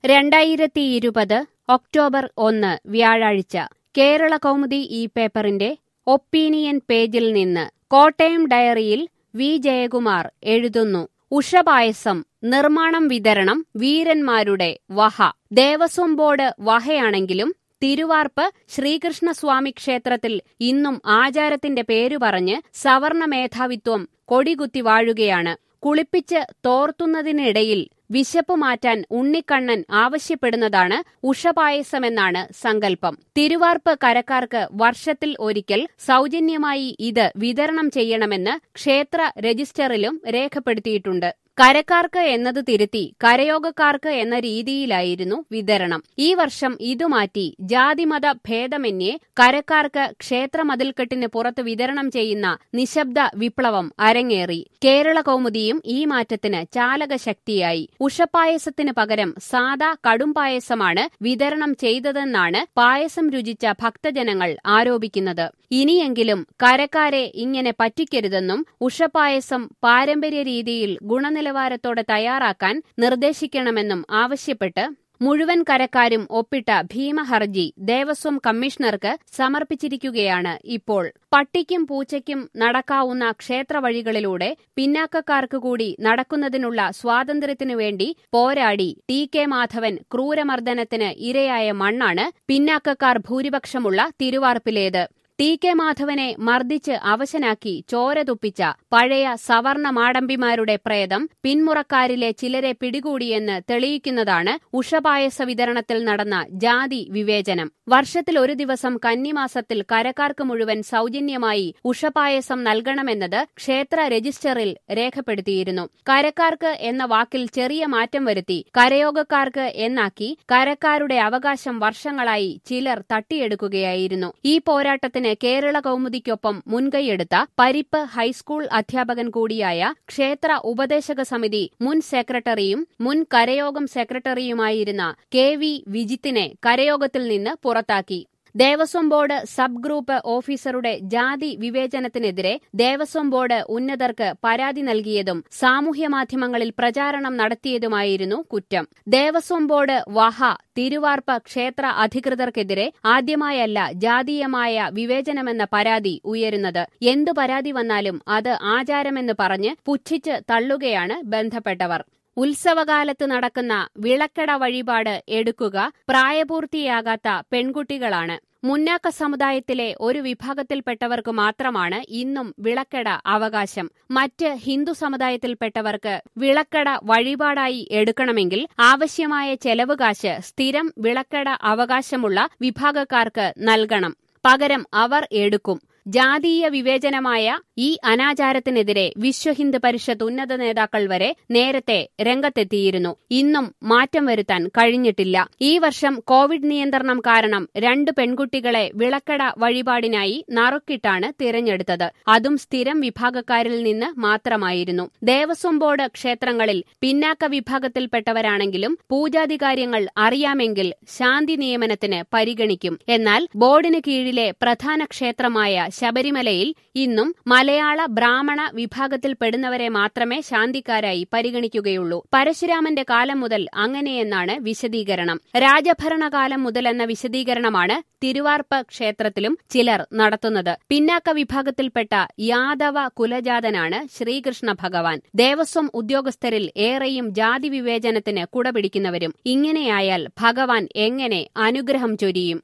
2020 October 1 വ്യാഴാഴ്ച കേരള കൗമുദി ഈ പേപ്പറിന്റെ ഒപ്പീനിയൻ പേജിൽ നിന്ന് കോട്ടയം ഡയറിയിൽ വി. ജയകുമാർ എഴുതുന്നു. ഉഷപായസം നിർമ്മാണം വിതരണം വീരന്മാരുടെ വഹ. ദേവസ്വം ബോർഡ് വഹയാണെങ്കിലും തിരുവാർപ്പ് ശ്രീകൃഷ്ണസ്വാമി ക്ഷേത്രത്തിൽ ഇന്നും ആചാരത്തിന്റെ പേരു പറഞ്ഞ് സവർണ മേധാവിത്വം കൊടികുത്തി വാഴുകയാണ്. കുളിപ്പിച്ച് തോർത്തുന്നതിനിടയിൽ വിശപ്പ് മാറ്റാൻ ഉണ്ണിക്കണ്ണൻ ആവശ്യപ്പെടുന്നതാണ് ഉഷപായസമെന്നാണ് സങ്കല്പം. തിരുവാർപ്പ് കരക്കാർക്ക് വർഷത്തിൽ ഒരിക്കൽ സൗജന്യമായി ഇത് വിതരണം ചെയ്യണമെന്ന് ക്ഷേത്ര രജിസ്റ്ററിലും രേഖപ്പെടുത്തിയിട്ടുണ്ട്. കരക്കാർക്ക് എന്നത് തിരുത്തി കരയോഗക്കാർക്ക് എന്ന രീതിയിലായിരുന്നു വിതരണം. ഈ വർഷം ഇതുമാറ്റി ജാതിമത ഭേദമന്യേ കരക്കാർക്ക് ക്ഷേത്രമതിൽക്കെട്ടിന് പുറത്ത് വിതരണം ചെയ്യുന്ന നിശബ്ദ വിപ്ലവം അരങ്ങേറി. കേരള കൗമുദിയും ഈ മാറ്റത്തിന് ചാലകശക്തിയായി. ഉഷപായസത്തിന് പകരം സാദാ കടുംപായസമാണ് വിതരണം ചെയ്തതെന്നാണ് പായസം രുചിച്ച ഭക്തജനങ്ങൾ ആരോപിക്കുന്നത്. ഇനിയെങ്കിലും കരക്കാരെ ഇങ്ങനെ പറ്റിക്കരുതെന്നും ഉഷപായസം പാരമ്പര്യ രീതിയിൽ ഗുണനിലവാരത്തോടെ തയ്യാറാക്കാൻ നിർദ്ദേശിക്കണമെന്നും ആവശ്യപ്പെട്ട് മുഴുവൻ കരക്കാരും ഒപ്പിട്ട ഭീമഹർജി ദേവസ്വം കമ്മീഷണർക്ക് സമർപ്പിച്ചിരിക്കുകയാണ് ഇപ്പോൾ. പട്ടിക്കും പൂച്ചയ്ക്കും നടക്കാവുന്ന ക്ഷേത്രവഴികളിലൂടെ പിന്നാക്കക്കാർക്ക് കൂടി നടക്കുന്നതിനുള്ള സ്വാതന്ത്ര്യത്തിനു വേണ്ടി പോരാടി ടി.കെ. മാധവൻ ക്രൂരമർദ്ദനത്തിന് ഇരയായ മണ്ണാണ് പിന്നാക്കക്കാർ ഭൂരിപക്ഷമുള്ള തിരുവാർപ്പിലേത്. ടി.കെ. മാധവനെ മർദ്ദിച്ച് അവശനാക്കി ചോര തുപ്പിച്ച പഴയ സവർണ മാടമ്പിമാരുടെ പ്രേതം പിന്മുറക്കാരിലെ ചിലരെ പിടികൂടിയെന്ന് തെളിയിക്കുന്നതാണ് ഉഷപായസ വിതരണത്തിൽ നടന്ന ജാതി വിവേചനം. വർഷത്തിൽ ഒരു ദിവസം കന്നിമാസത്തിൽ കരക്കാർക്ക് മുഴുവൻ സൗജന്യമായി ഉഷപായസം നൽകണമെന്നത് ക്ഷേത്ര രജിസ്റ്ററിൽ രേഖപ്പെടുത്തിയിരുന്നു. കരക്കാർക്ക് എന്ന വാക്കിൽ ചെറിയ മാറ്റം വരുത്തി കരയോഗക്കാർക്ക് എന്നാക്കി കരക്കാരുടെ അവകാശം വർഷങ്ങളായി ചിലർ തട്ടിയെടുക്കുകയായിരുന്നു. ഈ പോരാട്ടത്തിന് കേരള കൗമുദിക്കൊപ്പം മുൻകൈയെടുത്ത പരിപ്പ് ഹൈസ്കൂൾ അധ്യാപകൻ കൂടിയായ ക്ഷേത്ര ഉപദേശക സമിതി മുൻ സെക്രട്ടറിയും മുൻ കരയോഗം സെക്രട്ടറിയുമായിരുന്ന കെ. വി. വിജിത്തിനെ കരയോഗത്തിൽ നിന്ന് പുറത്താക്കി. ദേവസ്വം ബോർഡ് സബ് ഗ്രൂപ്പ് ഓഫീസറുടെ ജാതി വിവേചനത്തിനെതിരെ ദേവസ്വം ബോർഡ് ഉന്നതർക്ക് പരാതി നൽകിയതും സാമൂഹ്യമാധ്യമങ്ങളിൽ പ്രചാരണം നടത്തിയതുമായിരുന്നു കുറ്റം. ദേവസ്വം ബോർഡ് വഹ തിരുവാർപ്പ് ക്ഷേത്ര അധികൃതർക്കെതിരെ ആദ്യമായല്ല ജാതീയമായ വിവേചനമെന്ന പരാതി ഉയരുന്നത്. എന്തു പരാതി വന്നാലും അത് ആചാരമെന്ന് പറഞ്ഞ് പുച്ഛിച്ച് തള്ളുകയാണ് ബന്ധപ്പെട്ടവർ. ഉത്സവകാലത്ത് നടക്കുന്ന വിളക്കട വഴിപാട് എടുക്കുക പ്രായപൂർത്തിയാകാത്ത പെൺകുട്ടികളാണ്. മുന്നാക്ക സമുദായത്തിലെ ഒരു വിഭാഗത്തിൽപ്പെട്ടവർക്ക് മാത്രമാണ് ഇന്നും വിളക്കട അവകാശം. മറ്റ് ഹിന്ദു സമുദായത്തിൽപ്പെട്ടവർക്ക് വിളക്കട വഴിപാടായി എടുക്കണമെങ്കിൽ ആവശ്യമായ ചെലവുകാശ് സ്ഥിരം വിളക്കട അവകാശമുള്ള വിഭാഗക്കാർക്ക് നൽകണം. പകരം അവർ എടുക്കും. ജാതീയ വിവേചനമായ ഈ അനാചാരത്തിനെതിരെ വിശ്വഹിന്ദു പരിഷത്ത് ഉന്നത നേതാക്കൾ വരെ നേരത്തെ രംഗത്തെത്തിയിരുന്നു. ഇന്നും മാറ്റം വരുത്താൻ കഴിഞ്ഞിട്ടില്ല. ഈ വർഷം കോവിഡ് നിയന്ത്രണം കാരണം 2 പെൺകുട്ടികളെ വിളക്കട വഴിപാടിനായി നറുക്കിട്ടാണ് തിരഞ്ഞെടുത്തത്. അതും സ്ഥിരം വിഭാഗക്കാരിൽ നിന്ന് മാത്രമായിരുന്നു. ദേവസ്വം ബോർഡ് ക്ഷേത്രങ്ങളിൽ പിന്നാക്ക വിഭാഗത്തിൽപ്പെട്ടവരാണെങ്കിലും പൂജാതികാര്യങ്ങൾ അറിയാമെങ്കിൽ ശാന്തി നിയമനത്തിന് പരിഗണിക്കും. എന്നാൽ ബോർഡിന് കീഴിലെ പ്രധാന ക്ഷേത്രമായ ശബരിമലയിൽ ഇന്നും മലയാള ബ്രാഹ്മണ വിഭാഗത്തിൽപ്പെടുന്നവരെ മാത്രമേ ശാന്തിക്കാരായി പരിഗണിക്കുകയുള്ളൂ. പരശുരാമന്റെ കാലം മുതൽ അങ്ങനെയെന്നാണ് വിശദീകരണം. രാജഭരണകാലം മുതലെന്ന വിശദീകരണമാണ് തിരുവാർപ്പ് ക്ഷേത്രത്തിലും ചിലർ നടത്തുന്നത്. പിന്നാക്ക വിഭാഗത്തിൽപ്പെട്ട യാദവ കുലജാതനാണ് ശ്രീകൃഷ്ണ ഭഗവാൻ. ദേവസ്വം ഉദ്യോഗസ്ഥരിൽ ഏറെയും ജാതി വിവേചനത്തിന് കുടപിടിക്കുന്നവരും. ഇങ്ങനെയായാൽ ഭഗവാൻ എങ്ങനെ അനുഗ്രഹം ചൊരിയും?